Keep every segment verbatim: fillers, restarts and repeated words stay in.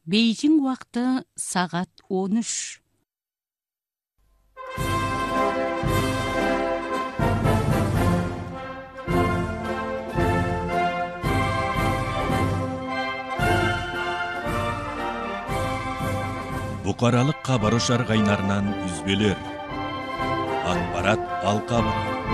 Бейжің уақыты сағат он үш. Бұқаралық хабар ошар кайнарынан үзбелер. Ақпарат алқабы.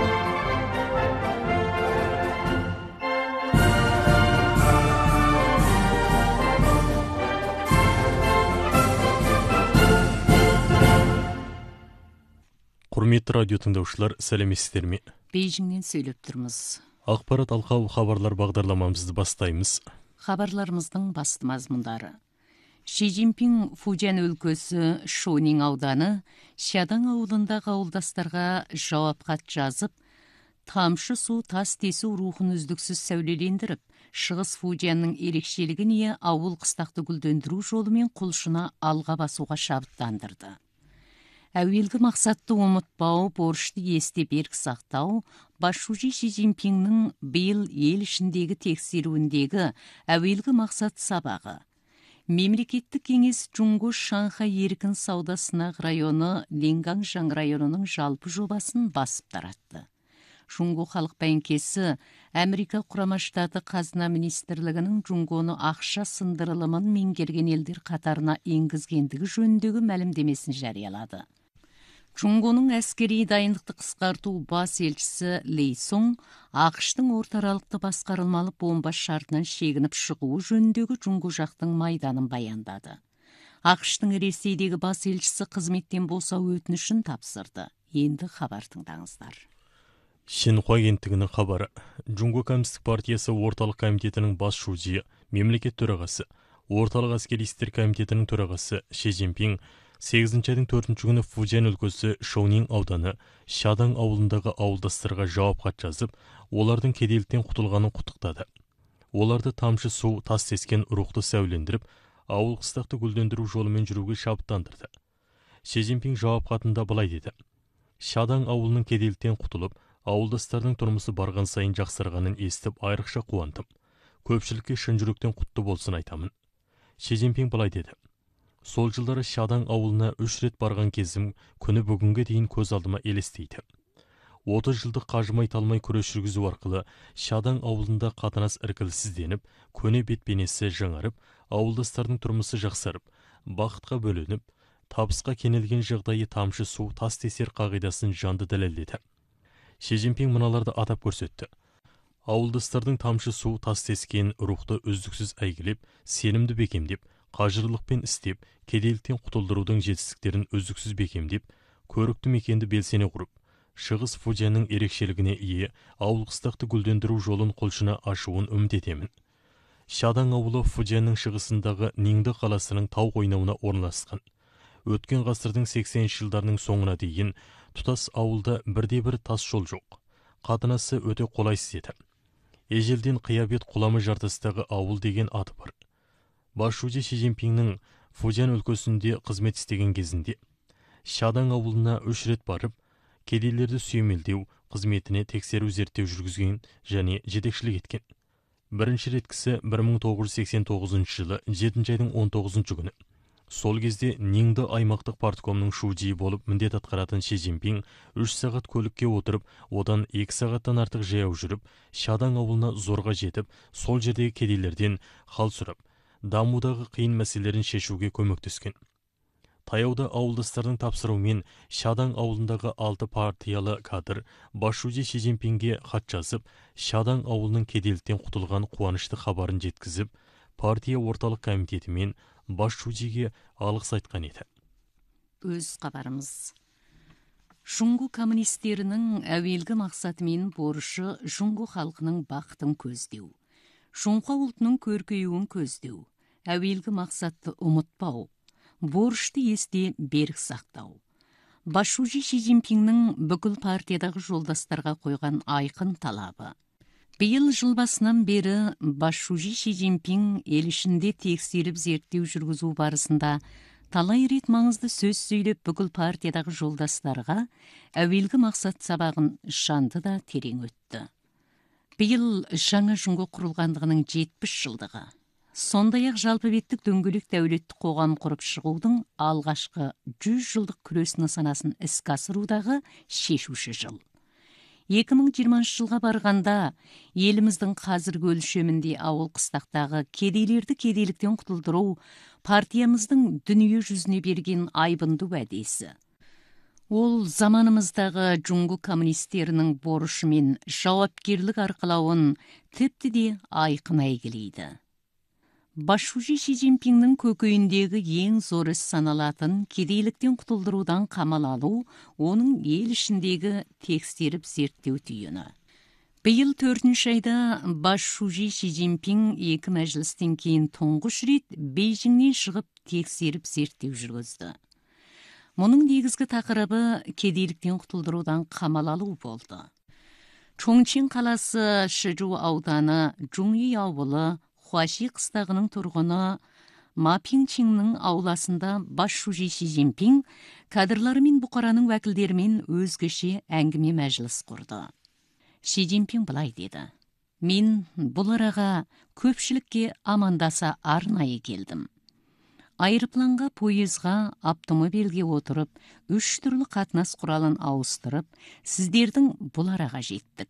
Құрметті радио тыңдаушылар, сәлеметсіздер ме? Бейжіңнен сөйлеп тұрмыз. Ақпарат алқабы хабарлар бағдарламамызды бастаймыз. Хабарларымыздың басты мазмұндары. Ши Цзиньпин Фужан өлкөсі Шонин ауданы Шадан ауылындағы ауылдастарға жауап хат жазып, тамшы су тас тесу рухын үздіксіз сәулелендіріп, Шығыс Фужанның ерекшелігіне ауыл қыстақты гүлдендіру жолымен құлшына алға басуға шабыттандырды. Әуелгі мақсатты ұмытпау, борышты есте берік сақтау, басшысы Ши Цзиньпиннің биыл ел ішіндегі тексеруіндегі әуелгі мақсат сабағы. Мемлекеттік кеңес Джунго Шанхай еркін сауда сынақ районы Ленгангжан районының жалпы жобасын басып таратты. Джунго халық бәңкесі Америка құрама штаты қазына министрлігінің Джунгоны ақша сындырылымын меңгерген елдер қатарына енгізгендігі жөніндегі мәлімдемесін жариялады. Джунгоның әскери дайындықты қысқарту бас елшісі Лей Сон ақштың ортаралықты басқарылмалы бомба шартынан шегініп шығуы жөніндегі Джунго жақтың майданын баяндады. ақштың Ресейдегі бас елшісі қызметтен босау өтінішін тапсырды. Енді хабар тыңдаңыздар. Шинхуа агенттігінің хабары. Джунго коммунистік партиясы орталық комитетінің бас шужиы, мемлекет төрағасы, орталық әскери істер комитетінің төрағасы Ши Цзиньпин сегізінші айдың төртінші күні Фужан өлкөсі Шонин ауданы Шадан ауылындағы ауылдастарға жауап хат жазып, олардың кедейліктен құтылғанын құттықтады. Оларды тамшы су тас тескен рухты сәулендіріп, ауыл қыстақты гүлдендіру жолымен жүруге шабыттандырды. Ши Цзиньпин жауап хатында былай деді: Шадан ауылының кедейліктен құтылып, ауылдастардың тұрмысы барған сайын жақсарғанын естіп айрықша қуандым. Көпшілікке шын жүректен құтты болсын айтамын. Ши Цзиньпин былай деді: Сол жылдары Шадан ауылына үш рет барған кезім күні бүгінге дейін көз алдыма елестейді. отыз жылдық қажымай талмай күрес жүргізу арқылы Шадан ауылында қатынас іркілсізденіп, көне бет-бейнесі жаңарып, ауылдастардың тұрмысы жақсарып, бақытқа бөленіп, табысқа кенелген жағдайы тамшы су тас тесер қағидасын жанды дәлелдеді. Ши Цзиньпин мыналарды атап көрсетті. Ауылдастардың тамшы су тас тескен рухты үздіксіз әйгілеп, сенімді бекемдеп, қажырлықпен істеп, кедейліктен құтылдырудың жетістіктерін үздіксіз бекемдеп, көрікті мекенді белсене құрып, Шығыс Фужанның ерекшелігіне ие ауыл қыстақты гүлдендіру жолын құлшына ашуын үміт етемін. Шадан ауылы Фужанның шығысындағы Нинді қаласының тау қойнауына орналасқан. Өткен ғасырдың сексенінші жылдарының соңына дейін тұтас ауылда бірде-бір тас жол жоқ. Қатынасы өте қолайсыз еді. Ежелден қиябет құламы жартастағы ауыл деген аты бар. Басшысы Ши Цзиньпиннің Фужан өлкөсінде қызмет істеген кезінде Шадан ауылына үш рет барып, кедейлерді сүйемелдеу қызметіне тексеру зерттеу жүргізген және жетекшілік еткен. Бірінші реткісі бір мың тоғыз жүз сексен тоғызыншы жылы жетінші айдың он тоғызыншы күні. Сол кезде Нинді аймақтық парткомның шужиі болып міндет атқаратын Ши Цзиньпин үш сағат көлікке отырып, одан екі сағаттан артық жаяу жүріп, Шадан ауылына зорға жетіп, сол жердегі кедейлерден хал сұрап, дамудағы қиын мәселелерін шешуге көмектескен. Таяуда ауылдастардың тапсыруымен Шадан ауылындағы алты партиялы кадр басшысы Ши Цзиньпинге хат жазып, Шадан ауылының кедейліктен құтылған қуанышты хабарын жеткізіп, партия орталық комитетімен басшысыге алғыс айтқан еді. Өз хабарымыз. Джунго коммунистерінің әуелгі мақсаты мен борышы Джунго халқының бақытын көздеу. Джунго ұлтының көркеюін көздеу. Әуелгі мақсатты ұмытпау. Борышты есте берік сақтау. Басшысы Ши Цзиньпиннің бүкіл партиядағы жолдастарға қойған айқын талабы. Биыл жыл басынан бері басшысы Ши Цзиньпин ел ішінде тексеріп зерттеу жүргізу барысында талай рет маңызды сөз сөйлеп бүкіл партиядағы жолдастарға әуелгі мақсат сабағын жанды да терең өтті. Биыл жаңа Джунго құрылғандығының жетпіс жылдығы. сондай-ақ жалпы беттік дөңгелек дәулетті қоғам құрып шығудың алғашқы жүз жылдық күрес нысанасын іске асырудағы шешуші жыл. екі мың жиырмасыншы жылға барғанда еліміздің қазіргі өлшемінде ауыл қыстақтағы кедейлерді кедейліктен құтылдыру партиямыздың дүние жүзіне берген айбынды уәдесі. Ол заманымыздағы жұңгу коммунистерінің борышы мен жауапкерлік арқалауын тіпті де айқын әйгілейді. Басшужи Ши Цзиньпиннің көкейіндегі ең зор іс саналатын кедейліктен құтылдырудан қамал алу, оның ел ішіндегі тексеріп зерттеу түйіні. Биыл төртінші айда Басшужи Ши Цзиньпин екі мәжілістен кейін тұңғыш рет Бейжіңнен шығып тексеріп зерттеу жүргізді. Мұның негізгі тақырыбы кедейліктен құтылдырудан қамал алу болды. Чоңчин қаласы Шижу ауданы Жуңи ауылы Хуаши қыстағының тұрғыны Ма Пиңчиннің ауласында Басшужи Ши Цзиньпин кадрлары мен бұқараның уәкілдерімен өзгеше әңгіме мәжіліс құрды. Ши Цзиньпин былай деді: "Мен бұл араға көпшілікке амандаса арнайы келдім. Айырпланға, пойызға, автомобильге отырып, үш түрлі қатынас құралын ауыстырып, сіздердің бұл араға жеттік.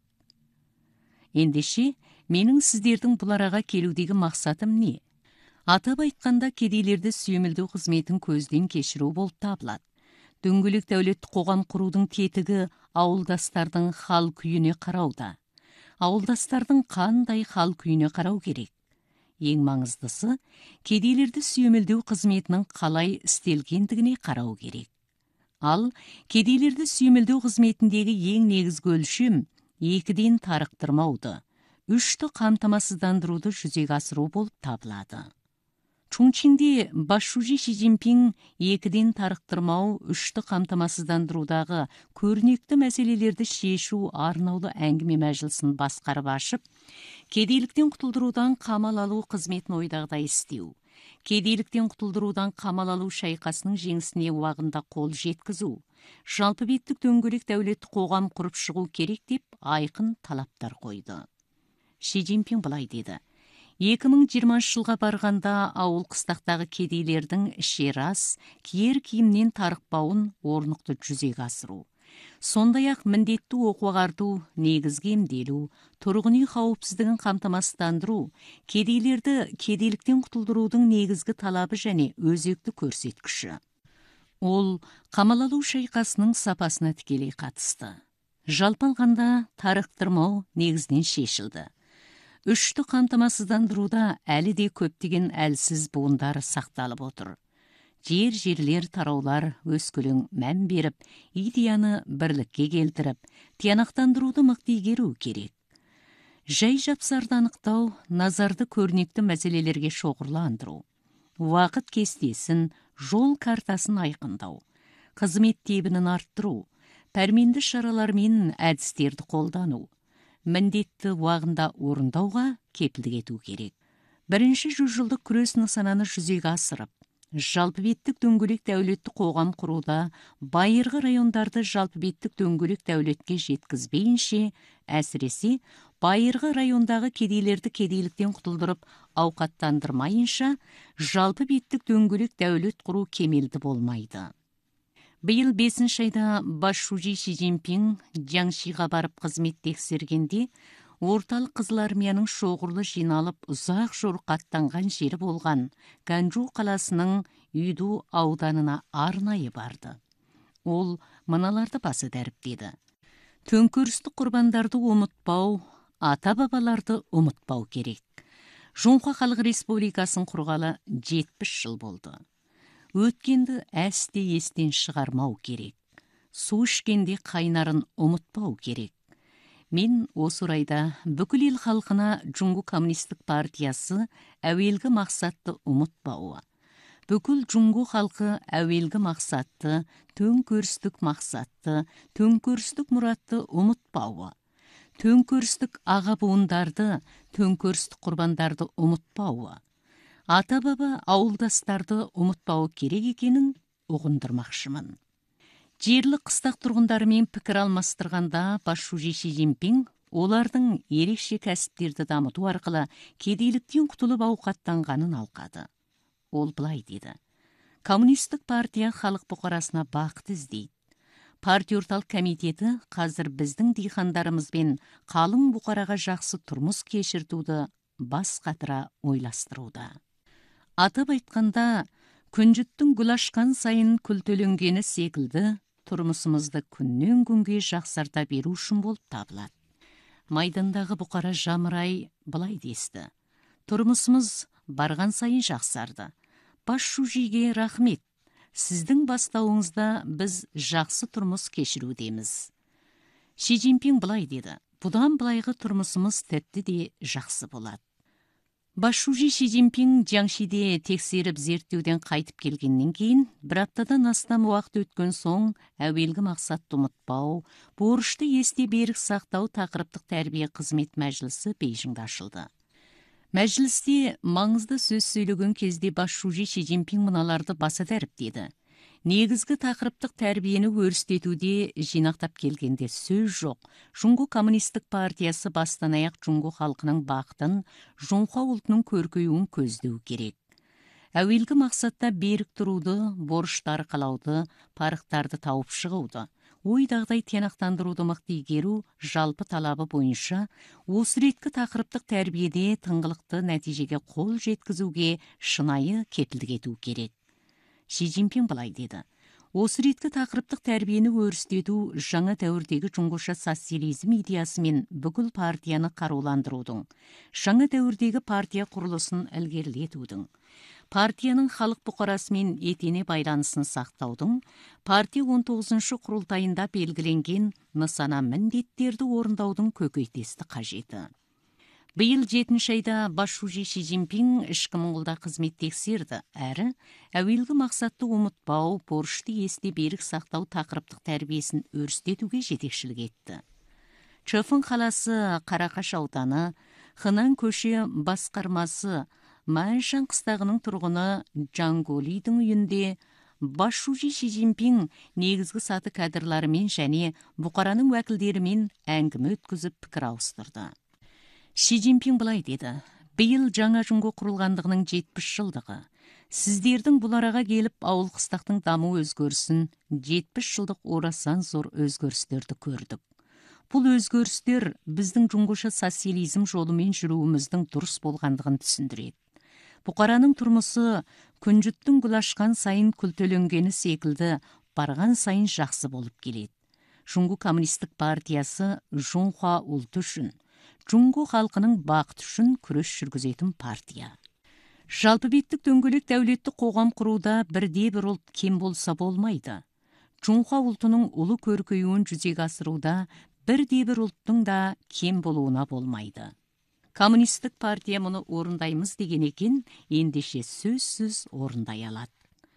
Ендеше, менің сіздердің бұл араға келудегі мақсатым не? Атап айтқанда, кедейлерді сүйемелдеу қызметін көзден кешіру болып табылады. Дөңгелек дәулетті қоғам құрудың тетігі ауылдастардың хал күйіне қарауда. Ауылдастардың қандай хал күйіне қарау керек? Ең маңыздысы, кедейлерді сүйемелдеу қызметінің қалай істелгендігіне қарау керек. Ал кедейлерді сүйемелдеу қызметіндегі ең негізгі өлшем екіден тарықтырмауды, үшті қамтамасыздандыруды жүзеге асыру болып табылады. Чоңчинде Басшужи Ши Цзиньпин екіден тарықтырмау, үшті қамтамасыздандырудағы көрнекті мәселелерді шешу арнаулы әңгіме мәжілісін басқарып ашып, кедейліктен құтылдырудан қамал алу қызметін ойдағыдай істеу, кедейліктен құтылдырудан қамал алу шайқасының жеңісіне уағында қол жеткізу, жалпы беттік дөңгелек дәулетті қоғам құрып шығу керек деп айқын талаптар қойды. Ши Цзиньпин былай деді: екі мың жиырмасыншы жылға барғанда ауыл қыстақтағы кедейлердің ішер ас, киер киімнен тарықпауын орнықты жүзеге асыру. Сондай-ақ міндетті оқу ағарту, негізгі емделу, тұрғын үй қауіпсіздігін қамтамасыздандыру, кедейлерді кедейліктен құтылдырудың негізгі талабы және өзекті көрсеткіші. Ол қамал алу шайқасының сапасына тікелей қатысты. Жалпы алғанда тарықтырмау негізінен шешілді. Үшті қамтамасыздандыруда әлі де көптеген әлсіз буындар сақталып отыр. Жер-жерлер тараулар өскөлең мән беріп, идеяны бірлікке келтіріп, тиянақтандыруды мықты игеру керек. Жай жапсарды анықтау, назарды көрнекті мәселелерге шоғырландыру, уақыт кестесін, жол картасын айқындау, қызмет тебінін арттыру, пәрменді шаралар мен әдістерді қолдану, міндетті уағында орындауға кепілдік ету керек. Бірінші жүз жылдық күрес нысананы жүзеге асырып, жалпы беттік дөңгелек дәулетті қоғам құруда байырғы райондарды жалпы беттік дөңгелек дәулетке жеткізбейінше, әсіресе байырғы райондағы кедейлерді кедейліктен құтылдырып ауқаттандырмайынша, жалпы беттік дөңгелек дәулет құру кемелді болмайды. Биыл бесінші айда Басшужи Ши Цзиньпин Jiangxiға барып қызмет тексергенде, орталық Қызыл армияның шоғырлы жиналып ұзақ жорыққа аттанған жері болған Ганжу қаласының Үйду ауданына арнайы барды. Ол мыналарды басы дәріптеді: төңкерістік құрбандарды ұмытпау, ата-бабаларды ұмытпау керек. Жоңқа Халық Республикасын құрғалы жетпіс жыл болды. Өткенді әсте естен шығармау керек. Су ішкенде қайнарын ұмытпау керек. Мен осы орайда бүкіл ел халқына Жұңгу коммунистік партиясы әуелгі мақсатты ұмытпауы, бүкіл Жұңгу халқы әуелгі мақсатты, төңкерістік мақсатты, төңкерістік мұратты ұмытпауы, төңкерістік аға буындарды, төңкерістік құрбандарды ұмытпауы, ата-баба ауылдастарды ұмытпауы керек екенін ұғындырмақшымын. Жерлі қыстақ тұрғындарымен пікір алмастырғанда Басшужи Ши Цзиньпин олардың ерекше кәсіптерді дамыту арқылы кедейліктен құтылып ауқаттанғанын алқады. Ол былай деді: коммунистік партия халық бұқарасына бақыт іздейді. Партия орталық комитеті қазір біздің дихандарымызбен қалың бұқараға жақсы тұрмыс кешіртуді бас қатыра ойластыруда. Атап айтқанда, күнжіттің гүл ашқан сайын күлтөленгені секілді, тұрмысымызды күннен күнге жақсарта беру үшін болып табылады. Майдандағы бұқара жамырай былай десті: тұрмысымыз барған сайын жақсарды. Бас шужиге рахмет. Сіздің бастауыңызда біз жақсы тұрмыс кешірудеміз. Ши Цзиньпин былай деді: бұдан былайғы тұрмысымыз тәтті де жақсы болады. Бас шужи Ши Цзиньпин Jiangxiде тексеріп зерттеуден қайтып келгеннен кейін, бір аптадан астам уақыт өткен соң, әуелгі мақсатты ұмытпау, борышты есте берік сақтау тақырыптық тәрбие қызмет мәжілісі Бейжіңде ашылды. Мәжілісте маңызды сөз сөйлеген кезде бас шужи Ши Цзиньпин мыналарды баса дәріптеді: негізгі тақырыптық тәрбиені өрістетуде жинақтап келгенде сөз жоқ. Жұңғо коммунистік партиясы бастан аяқ жұңғо халқының бақытын, жұңхуа ұлтының көркеюін көздеу керек. Әуелгі мақсатта берік тұруды, борышты арқалауды, парықтарды тауып шығуды, ойдағдай тиянақтандыруды мықты игеру жалпы талабы бойынша осы реткі тақырыптық тәрбиеде тыңғылықты нәтижеге қол жеткізуге шынайы кепілдік ету керек. Ши Цзиньпин былай деді: осы реткі тақырыптық тәрбиені өрістету жаңа дәуірдегі жұңғоша социализм идеясы мен бүкіл партияны қаруландырудың, жаңа дәуірдегі партия құрылысын ілгерілетудің, партияның халық бұқарасымен етене байланысын сақтаудың, партия он тоғызыншы құрылтайында белгіленген нысана міндеттерді орындаудың көкейтесті қажеті. Биыл жетінші айда бас шужи Ши Цзиньпин ішкі Моңғолда қызмет тексерді, әрі әуелгі мақсатты ұмытпау, борышты есте берік сақтау тақырыптық тәрбиесін өрістетуге жетекшілік етті. Чэфэн қаласы Қарақаш ауданы, Хынан көше басқармасы Майшан қыстағының тұрғыны Джанголидің үйінде бас шужи Ши Цзиньпин негізгі саты кадрларымен және бұқараның уәкілдерімен әңгіме өткізіп пікір ауыстырды. Ши Цзиньпин былай деді: биыл жаңа жұңғо құрылғандығының жетпіс жылдығы. Сіздердің бұл араға келіп ауыл қыстақтың даму өзгерісін, жетпіс жылдық орасан зор өзгерістерді көрдік. Бұл өзгерістер біздің жұңғоша социализм жолымен жүруіміздің дұрыс болғандығын түсіндіреді. Бұқараның тұрмысы күнжіттің гүл ашқан сайын күлтөленгені секілді барған сайын жақсы болып келеді. Жұңғо коммунистік партиясы жұңхуа ұлты үшін, жұңғо халқының бақыты үшін күрес жүргізетін партия. Жалпы беттік дөңгелек дәулетті қоғам құруда бірде бір ұлт кем болса болмайды. Жұңхуа ұлтының ұлы көркеюін жүзеге асыруда бірде бір ұлттың да кем болуына болмайды. Коммунистік партия мұны орындаймыз деген екен, ендеше сөзсіз орындай алады.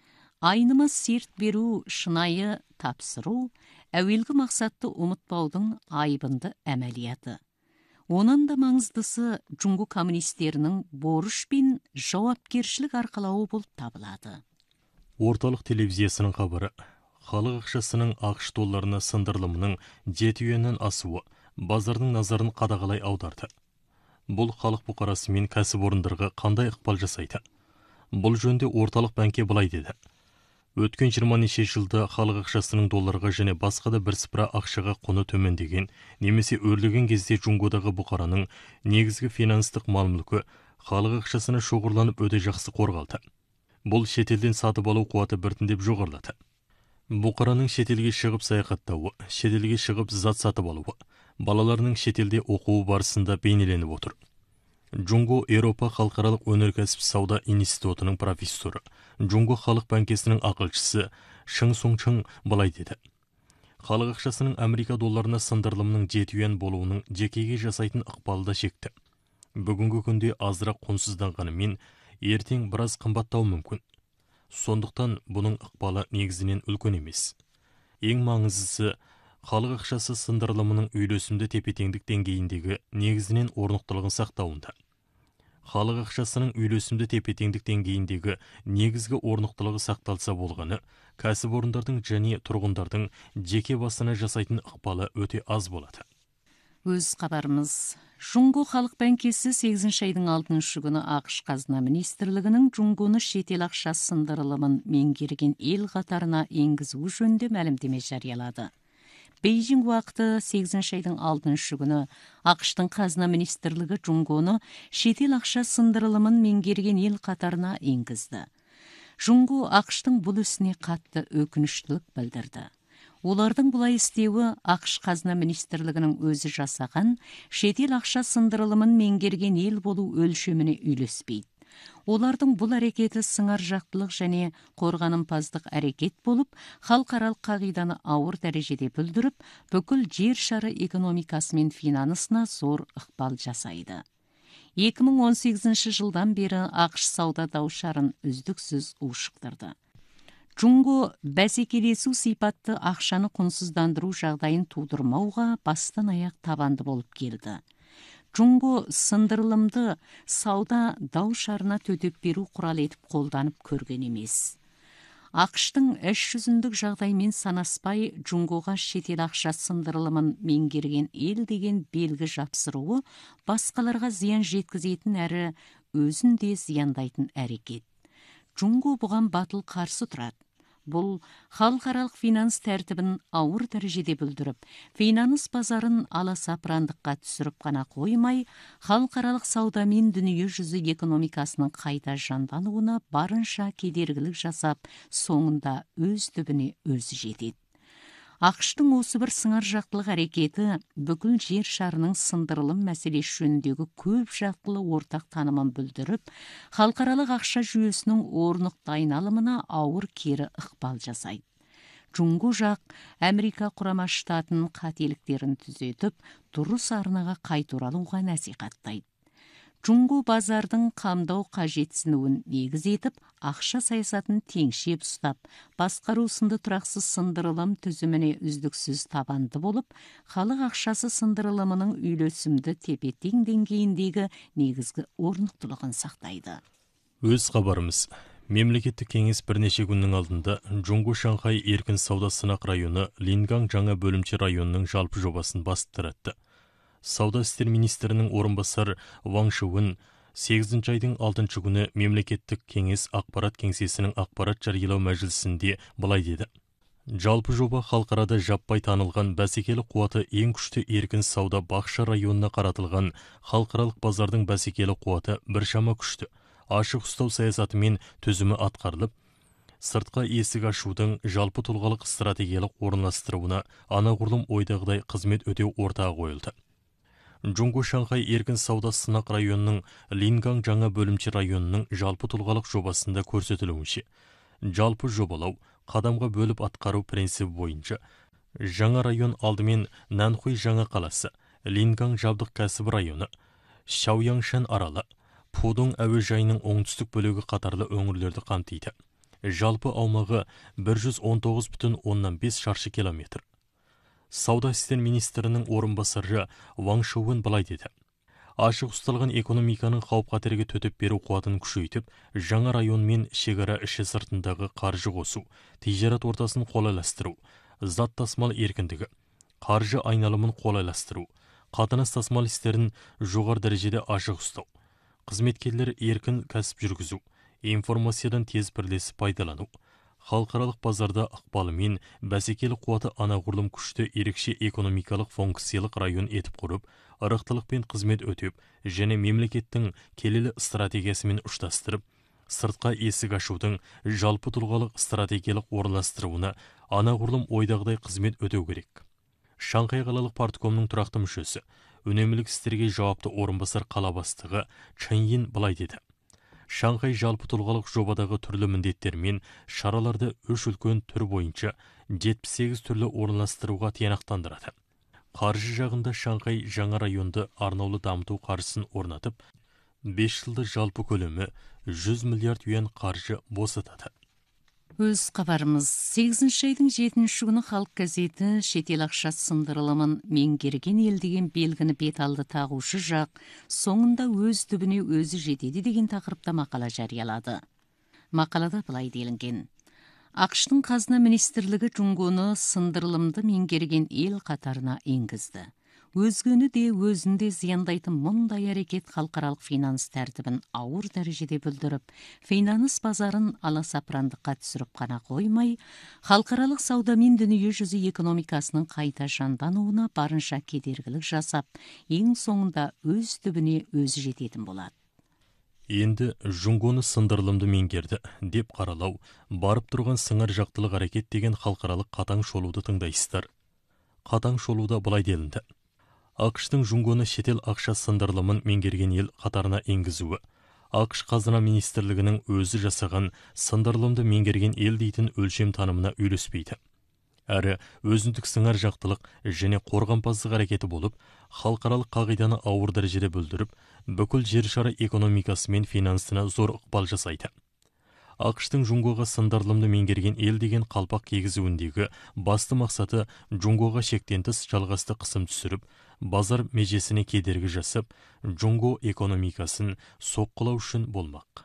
Айнымас серт беру, шынайы тапсыру, әуелгі мақсатты ұмытпаудың айбынды әмәлияты. Онан да маңыздысы жұңғо коммунистерінің борыш пен жауапкершілік арқалауы болып табылады. Орталық телевизиясының хабары: халық ақшасының ақш долларына сындырылымының жеті юаннан асуы базардың назарын қадағалай аударды. Бұл халық бұқарасы мен кәсіпорындарға қандай ықпал жасайды? Бұл жөнде орталық банке былай деді: өткен жиырма неше жылда халық ақшасының долларға және басқа да бірсыпыра ақшаға құны төмендеген немесе өрлеген кезде жұңғодағы бұқараның негізгі финанстық мал-мүлкі халық ақшасына шоғырланып өте жақсы қорғалды. Бұл шетелден сатып алу қуаты біртіндеп жоғарылады. Бұқараның шетелге шығып саяхаттауы, шетелге шығып зат сатып алуы, балаларының шетелде оқуы барысында бейнеленіп отыр. Жұңғо Еуропа халықаралық өнеркәсіп сауда институтының профессоры, Жұңғо халық банкесінің ақылшысы Шың Сунчың былай деді: халық ақшасының Америка долларына сындырылымның жеті юан болуының жекеге жасайтын ықпалы да шекті. Бүгінгі күнде азырақ құнсызданғанымен, ертең біраз қымбаттау мүмкін. Сондықтан бұның ықпалы негізінен үлкен емес. Ең маңыздысы, халық ақшасы сындырылымының үйлесімді тепе-теңдік деңгейіндегі негізінен орнықтылығын сақтауында. Халық ақшасының үйлесімді тепе-теңдік деңгейіндегі негізгі орнықтылығы сақталса болғаны, кәсіпорындардың және тұрғындардың жеке басына жасайтын ықпалы өте аз болады. Өз қабарымыз. Жунго халық бәңкесі сегізінші айдың алтыншы күні ақш қазына министрлігінің Жунгоны шетел ақша сындырылымын меңгерген ел қатарына енгізу жөнінде мәлімдеме жариялады. Бейжің уақыты сегізінші айдың алтыншы күні ақштың қазына министрлігі Жунгоны шетел ақша сындырылымын меңгерген ел қатарына енгізді. Жунго ақштың бұл ісіне қатты өкініштілік білдірді. Олардың бұлай істеуі ақш қазына министрлігінің өзі жасаған шетел ақша сындырылымын меңгерген ел болу өлшеміне үйлеспейді. Олардың бұл әрекеті сыңар жақтылық және қорғанымпаздық әрекет болып, халықаралық қағиданы ауыр дәрежеде бүлдіріп, бүкіл жер шары экономикасы мен финансына зор ықпал жасайды. екі мың он сегізінші жылдан бері ақш сауда даушарын үздіксіз ушықтырды. Жунго бәсекелесу сипатты ақшаны құнсыздандыру жағдайын тудырмауға бастан аяқ табанды болып келді. Жунго сындырылымды сауда даушарына төтеп беру құрал етіп қолданып көрген емес. ақштың іс жүзіндік жағдаймен санаспай Жунгоға шетел ақша сындырылымын меңгерген ел деген белгі жапсыруы басқаларға зиян жеткізетін әрі өзін де зияндайтын әрекет. Жунго бұған батыл қарсы тұрады. Бұл халықаралық финанс тәртібін ауыр дәрежеде бүлдіріп, финанс базарын аласапырандыққа түсіріп қана қоймай, халықаралық сауда мен дүние жүзі экономикасының қайта жандануына барынша кедергілік жасап, соңында өз түбіне өзі жетеді. ақштың осы бір сыңар жақтылық әрекеті бүкіл жер шарының сындырылым мәселесі жөніндегі көп жақтылы ортақ танымын бүлдіріп, халықаралық ақша жүйесінің орнықты айналымына ауыр кері ықпал жасайды. Жунго жақ Америка құрама штатының қателіктерін түзетіп, дұрыс арнаға қайтарылуға насихаттайды. Жунго базардың қамдау қажетсінуін негіз етіп, ақша саясатын теңшеп ұстап, басқару сынды тұрақсыз сындырылым түзіміне үздіксіз табанды болып, халық ақшасы сындырылымының үйлесімді тепе-тең деңгейіндегі негізгі орнықтылығын сақтайды. Өз хабарымыз. Мемлекеттік кеңес бірнеше күннің алдында Жунго-Шанхай еркін сауда сынақ районы Лингаң жаңа бөлімше районының жалпы жобасын бастыратты. Сауда істер министрінің орынбасар Ван Шуын сегізінші айдың алтыншы күні мемлекеттік кеңес ақпарат кеңсесінің ақпарат жариялау мәжілісінде былай деді. Жалпы жоба халықарада жаппай танылған бәсекелі қуаты ең күшті еркін сауда бақша районына қаратылған халықаралық базардың бәсекелі қуаты біршама күшті. Ашық ұстау саясатымен түзімі атқарылып, сыртқа есік ашудың жалпы тұлғалық стратегиялық орналастыруына анағұрлым ойдағыдай қызмет өтеу ортаға қойылды. Жунго-Шанхай еркін сауда сынақ районының Лингаң жаңа бөлімше районының жалпы тұлғалық жобасында көрсетілуінше, жалпы жобалау қадамға бөліп атқару принципі бойынша жаңа район алдымен Нанхуй жаңа қаласы, Лингаң жабдық кәсіп районы, Шаояңшан аралы, Пудong әуежайының оңтүстік бөлігі қатарлы өңірлерді қамтиды. Жалпы аумағы бір жүз он тоғыз бүтін оннан бес шаршы километр. Сауда істер министрінің орынбасары Ван Шуын былай деді. Ашық ұсталған экономиканың қауіп-қатерге төтеп беру қуатын күшейтіп, жаңа район мен шекара іші сыртындағы қаржы қосу, тижарат ортасын қолайластыру, зат тасымал еркіндігі, қаржы айналымын қолайластыру, қатынас тасымал істерін жоғары дәрежеде ашық ұстау, қызметкерлер еркін кәсіп жүргізу, информациядан тез бірлесіп пайдалану, халықаралық базарда ықпалымен бәсекелі қуаты анағұрлым күшті ерекше экономикалық функциялық район етіп құрып, ырықтылықпен қызмет өтеп, және мемлекеттің келелі стратегиясымен ұштастырып, сыртқа есік ашудың жалпы тұлғалық стратегиялық орналастыруына анағұрлым ойдағыдай қызмет өтеу керек. Шанхай қалалық парткомның тұрақты мүшесі, үнемлік істерге жауапты орынбасар қала бастығы Чэн Йин былай деді. Шанхай жалпы тұлғалық жобадағы түрлі міндеттер мен шараларды үш үлкен түр бойынша жетпіс сегіз түрлі орналастыруға тиянақтандырады. Қаржы жағында Шанхай жаңа районды арнаулы дамыту қаржысын орнатып, бес жылды жалпы көлемі жүз миллиард юан қаржы босатады. Өз қабарымыз. сегізінші айдың жетінші күні халық газеті шетел ақша сындырылымын меңгерген ел деген белгіні бет алды тағушы жақ соңында өз түбіне өзі жетеді деген тақырыпта мақала жариялады. Мақалада былай делінген. ақштың қазына министрлігі Жунгоны сындырылымды меңгерген ел қатарына енгізді. өзгені де өзінде зияндайтын мұндай әрекет халықаралық финанс тәртібін ауыр дәрежеде бүлдіріп, финанс базарын аласапырандыққа түсіріп қана қоймай, халықаралық сауда мен дүние жүзі экономикасының қайта жандануына барынша кедергілік жасап, ең соңында өз түбіне өзі жететін болады. Енді Джунгоны сындырылымды меңгерді деп қаралау, барып тұрған сыңар жақтылық әрекет деген халықаралық қатаң шолуды тыңдайсыздар. Қатаң шолуда былай делінді. ақш-тың Джунгоны шетел ақша сындырылымын меңгерген ел қатарына енгізуі, ақш қазына министрлігінің өзі жасаған сындырылымды меңгерген ел дейтін өлшем танымына үйлеспейді. Әрі өзіндік сыңар жақтылық және қорғанпаздық әрекеті болып, халықаралық қағиданы ауыр дәрежеде бүлдіріп, бүкіл жер шары экономикасы мен финансына зор ықпал жасайды. ақш-тың Джунгоға сындырылымды меңгерген ел деген қалпақ кигізуіндегі басты мақсаты Джунгоға шектен тыс жалғасты қысым түсіріп, базар межесіне кедергі жасап, Джунго экономикасын соққылау үшін болмақ.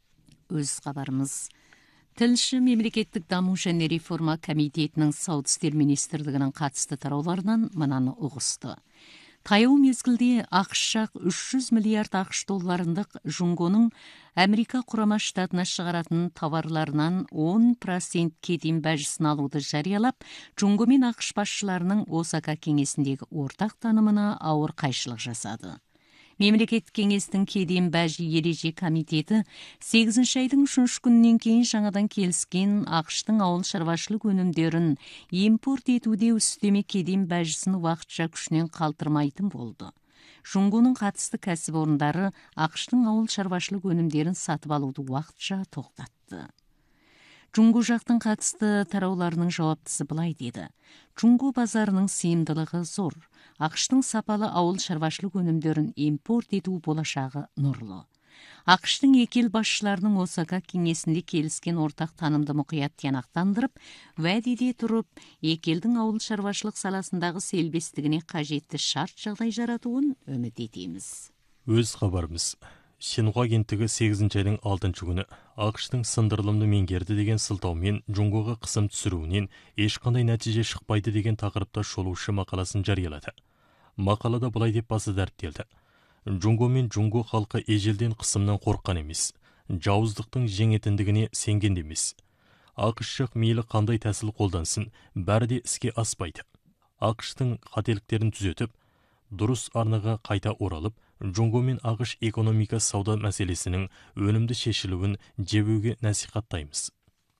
Өз хабарымыз. Тілші мемлекеттік даму және реформа комитетінің сауда істер министрлігінің қатысты тарауларынан мынаны ұғысты. Таяу мезгілде ақш жақ үш жүз миллиард ақш долларындық Джунгоның Америка құрама штатына шығаратын товарларынан он процент кеден бәжісін алуды жариялап, Джунго мен ақш басшыларының Осака кеңесіндегі ортақ танымына ауыр қайшылық жасады. Мемлекеттік кеңестің кеден бәжі ереже комитеті сегізінші айдың үшінші күнінен кейін жаңадан келіскен ақш-тың ауыл шаруашылық өнімдерін импорт етуде үстеме кеден бәжісін уақытша күшінен қалдырмайтын болды. Джунгоның қатысты кәсіпорындары ақш-тың ауыл шаруашылық өнімдерін сатып алуды уақытша тоқтатты. Джунго жақтың қатысты тарауларының жауаптысы былай деді. Джунго базарының сыйымдылығы зор. ақш-тың сапалы ауыл шаруашылық өнімдерін импорт ету болашағы нұрлы. ақш-тың екі ел басшыларының Осака кеңесінде келіскен ортақ танымды мұқият тиянақтандырып, уәдеде тұрып, екі елдің ауыл шаруашылық саласындағы селбестігіне қажетті шарт жағдай жаратуын үміт етеміз. Өз хабарымыз. Синьхуа агенттігі сегізінші айдың алтыншы күні ақш-тың сындырылымды меңгерді деген сылтаумен Джунгоға қысым түсіруінен ешқандай нәтиже шықпайды деген тақырыпта шолушы мақаласын жариялады. Мақалада былай деп басы дәріптелді. Джунго мен Джунго халқы ежелден қысымнан қорыққан емес, жауыздықтың жеңетіндігіне сенген емес. ақш жақ мейлі қандай тәсіл қолдансын, бәрі де іске аспайды. ақш-тың қателіктерін түзетіп, дұрыс арнаға қайта оралып, Джунго мен ақш экономика сауда мәселесінің өнімді шешілуін жебеуге насихаттаймыз.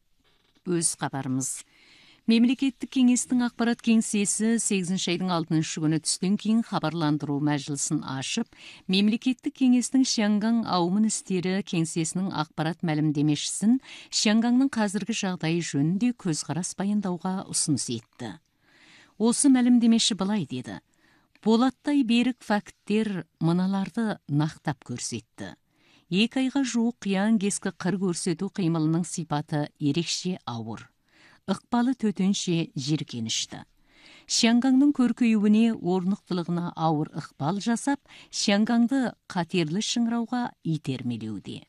Өз хабарымыз. Мемлекеттік кеңестің ақпарат кеңсесі сегізінші айдың алтыншы күні түстен кейін хабарландыру мәжілісін ашып, мемлекеттік кеңестің Шанган аумын істері кеңсесінің ақпарат мәлімдемешісін Шанганның қазіргі жағдайы жөнінде көзқарас баяндауға ұсыныс етті. Осы мәлімдемеші былай деді. Болаттай берік факттер мыналарды нақтап көрсетті. Екі айға жуық қиян кескі қыр көрсету қимылының сипаты ерекше ауыр. Ықпалы төтенше жиіркенішті. Шангаңның көркеюіне, орнықтылығына ауыр ықпал жасап, Шангаңды қатерлі шыңырауға итермелеуде.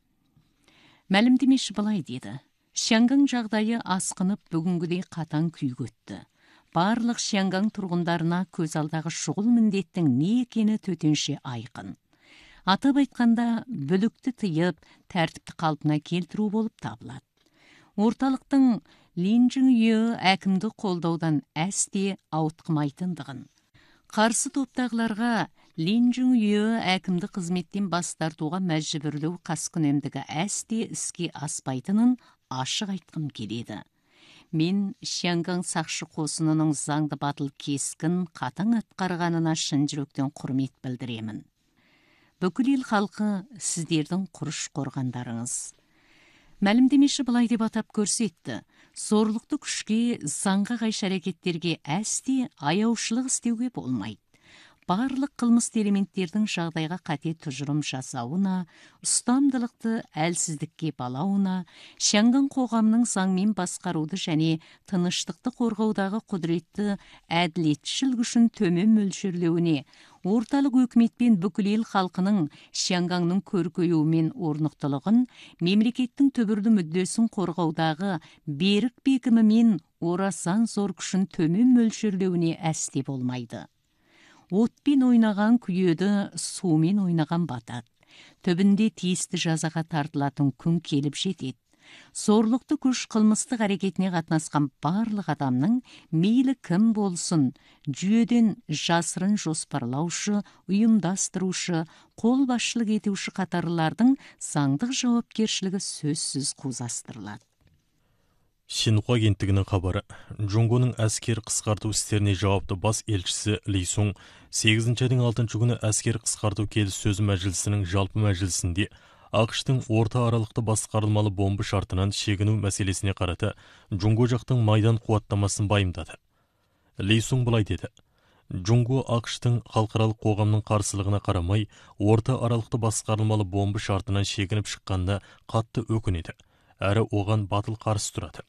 Мәлімдемеші былай деді. Шанган жағдайы асқынып бүгінгідей қатаң күйге өтті. Барлық Шанган тұрғындарына көз алдағы шұғыл міндеттің не екені төтенше айқын. Атап айтқанда, бүлікті тыйып, тәртіпті қалпына келтіру болып табылады. Орталықтың Линджин үйі әкімді қолдаудан әсте ауытқымайтындығын. Қарсы топтағыларға Линджин үйі әкімді қызметтен бас тартуға мәжбүрлеу қаскүнемдігі әсте іске аспайтынын ашық айтқым келеді. Мен Шанган сақшы қосынының заңды батыл кескін қатаң атқарғанына шын жүректен құрмет білдіремін. Бүкіл ел халқы сіздердің құрыш қорғандарыңыз. Мәлімдемеші былай деп атап көрсетті. Зорлықты күшке, заңға қайшы әрекеттерге әсте аяушылық істеуге болмайды. Барлық қылмыс элементтердің жағдайға қате тұжырым жасауына, ұстамдылықты әлсіздікке балауына, Шанган қоғамның заңмен басқаруды және тыныштықты қорғаудағы құдіретті әділетшіл күшін төмен мөлшерлеуіне, орталық өкіметпен бүкіл ел халқының Шанганның көркеюі мен орнықтылығын, мемлекеттің түбірлі мүддесін қорғаудағы берік бекімі мен орасан зор күшін төмен мөлшерлеуіне әсте болмайды. Отпен ойнаған күйеді сумен ойнаған батады. Төбінде тиісті жазаға тартылатын күн келіп жетеді. Зорлықты күш қылмыстық әрекетіне қатынасқан барлық адамның мейлі кім болсын, жүйеден жасырын жоспарлаушы, ұйымдастырушы, қолбасшылық етуші қатарлардың заңдық жауапкершілігі сөзсіз қузастырылады. Шинхуа агенттігінің хабары. Джунгоның әскер қысқарту істеріне жауапты бас елшісі Ли Сун сегізінші айдың алтыншы күні әскер қысқарту келіссөзі мәжілісінің жалпы мәжілісінде ақш-тың орта аралықты басқарылмалы бомба шартынан шегіну мәселесіне қарата Джунго жақтың майдан қуаттамасын байымдады. Ли Сун былай деді: Джунго ақш-тың халықаралық қоғамның қарсылығына қарамай, орта аралықты басқарылмалы бомба шартынан шегініп шыққанына қатты өкінеді, әрі оған батыл қарсы тұрады.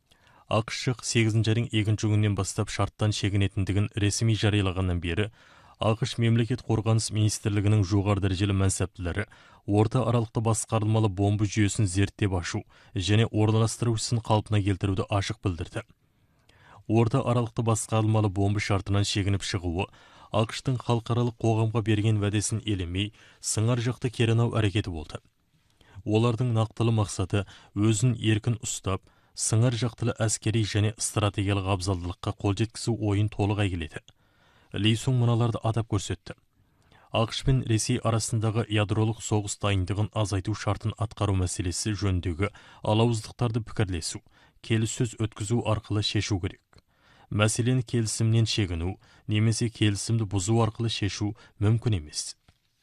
ақш сегізінші айдың екінші күнінен бастап шарттан шегінетіндігін ресми жариялағаннан бері, ақш мемлекет қорғаныс министрлігінің жоғары дәрежелі мәнсаптылары орта аралықты басқарылмалы бомба жүйесін зерттеп ашу және орналастыру ісін қалпына келтіруді ашық білдірді. Орта аралықты басқарылмалы бомба шартынан шегініп шығуы ақш-тың халықаралық қоғамға берген уәдесін елемей, сыңар жақты керенау әрекеті болды. Олардың нақтылы мақсаты өзін еркін ұстап, сыңар жақтылы әскери және стратегиялық абзалдылыққа қол жеткізу ойын толық әйгіледі. Ли Сун мыналарды атап көрсетті. ақш пен Ресей арасындағы ядролық соғыс дайындығын азайту шартын атқару мәселесі жөніндегі алауыздықтарды пікірлесу, келіссөз өткізу арқылы шешу керек. Мәселені келісімнен шегіну, немесе келісімді бұзу арқылы шешу мүмкін емес.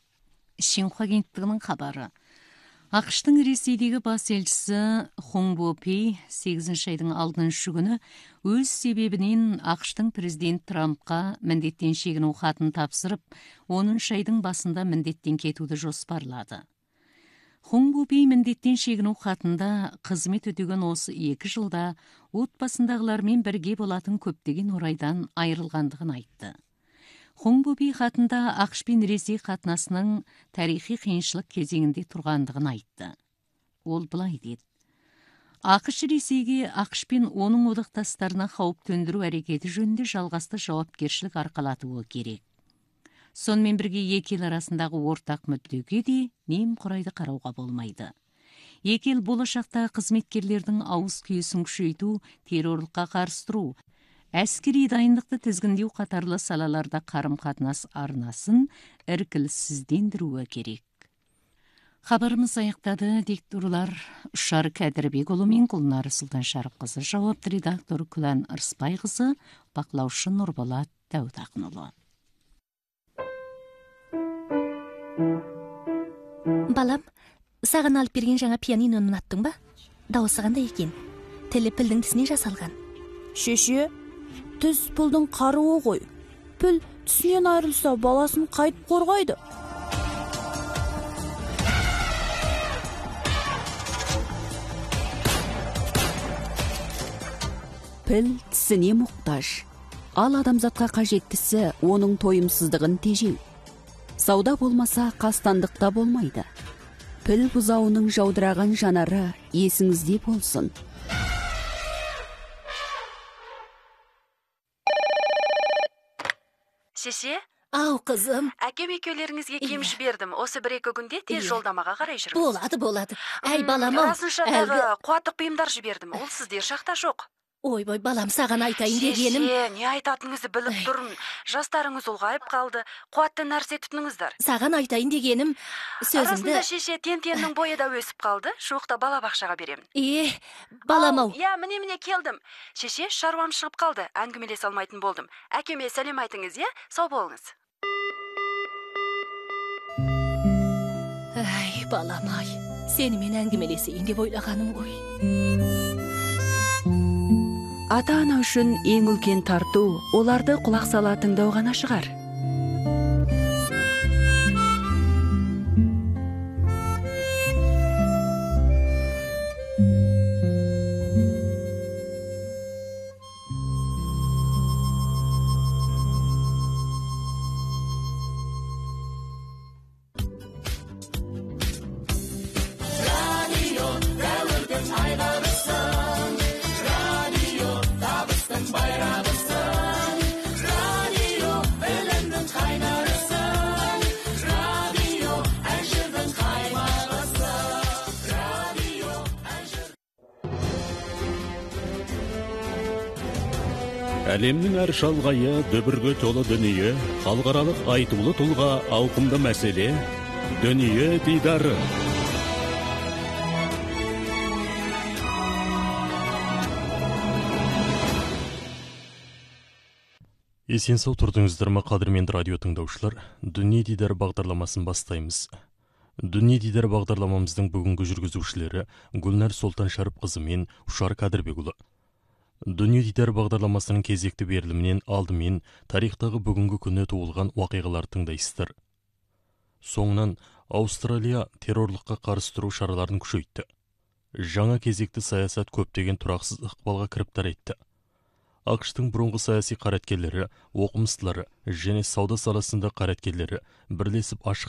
Шинхуа агенттігінің хабары. ақш-тың Ресейдегі бас елшісі Хонг Бо Пей сегізінші айдың алтыншы күні өз себебінен ақш-тың президент Трампқа міндеттен шегіну хатын тапсырып, оныншы айдың басында міндеттен кетуді жоспарлады. Хонг Бо Пей міндеттен шегіну хатында қызмет өтеген осы екі жылда отбасындағылармен бірге болатын көптеген орайдан айырылғандығын айтты. Хонг Бо Пей хатында ақш пен Ресей қатынасының тарихи қиыншылық кезеңінде тұрғандығын айтты. Ол былай деді: ақш Ресейге ақш пен оның одақтастарына қауіп төндіру әрекеті жөнінде жалғасты жауапкершілік арқалатуы керек. Сонымен бірге екі ел арасындағы ортақ мүддеге де немқұрайды қарауға болмайды. Екі ел болашақта қызметкерлердің ауыз күйісін күшейту, террорлыққа қарсы тұру, әскери дайындықты тізгіндеу қатарлы салаларда қарым-қатынас арнасын іркіліссіздендіруі керек. Хабарымыз аяқтады. Дикторлар Ұшар Кәдірбекұлы мен Гүлнар Сұлтан Шарыққызы, жауапты редактор Күлән Ырысбайқызы, бақылаушы Нұрболат Дәутақынұлы. Балам, саған алып берген жаңа пианиноны ұнаттың ба? Дауысы қандай екен? Тілі пілдің тісіне жасалған. Шеше, тіс пілдің қаруы ғой. Піл тісінен айырылса, баласын қайтып қорғайды. Піл тісіне мұқтаж. Ал адамзатқа қажеттісі оның тойымсыздығын тежеу. Сауда болмаса, қастандықта болмайды. Піл бұзауының жаудыраған жанары есіңізде болсын. Шеше? Ау, қызым. Әкем екеулеріңізге кем жібердім. Осы бір-екі күнде тез жолдамаға қарай жүріңіз. Болады, болады. Әй, балам, ау. Расыншадағы қуаттық бұйымдар жібердім. Ол сіздер шақта жоқ. Ой-бой, балам, саған айтайын дегенім. Шеше, не айтатыныңызды біліп тұрмын. Жастарыңыз ұлғайып қалды. Қуатты нәрсе тұтыныңыздар. Саған айтайын дегенім сөзімді. Арасында шеше, тен-теннің бойы да өсіп қалды. Шоқта балабақшаға берем. Е, балам, ау. Я, міне-міне келдім. Шеше, шаруам шығып қалды. Әңгімелес алмайтын болдым. Әкеме сәлем айтыңыз, е? Сау болыңыз. Ай, балам, ай. Сенімен әңгімелесейін деп ойлағаным ғой. Ата-ана үшін ең үлкен тарту оларды құлақ сала тыңдау ғана шығар. Радио, табыстың байрағысын, радио, білім Әлемнің әр шалғайы дүбірге толы дүние, халықаралық айтулы тұлға ауқымды мәселе, дүние дидары. Есен сау тұрдыңыздар ма, қадірменді радио тыңдаушылар? Дүние дидар бағдарламасын бастаймыз. Дүние дидар бағдарламамыздың бүгінгі жүргізушілері Гүлнәр Солтан Шарыпқызы мен Ушар Кадырбекұлы. Дүние дидар бағдарламасының кезекті берілімінен алдымен тарихтағы бүгінгі күні туылған уақиғалар тыңдайсыздар. Соңынан Аустралия террорлыққа қарсы тұру шараларын күшейтті. Жаңа кезекті саясат көптеген тұрақсыз ықпалға кіріп таратты. ақш-тың бұрынғы саяси қайраткерлері, оқымыстылары және сауда саласында қайраткерлері бірлесіп ашық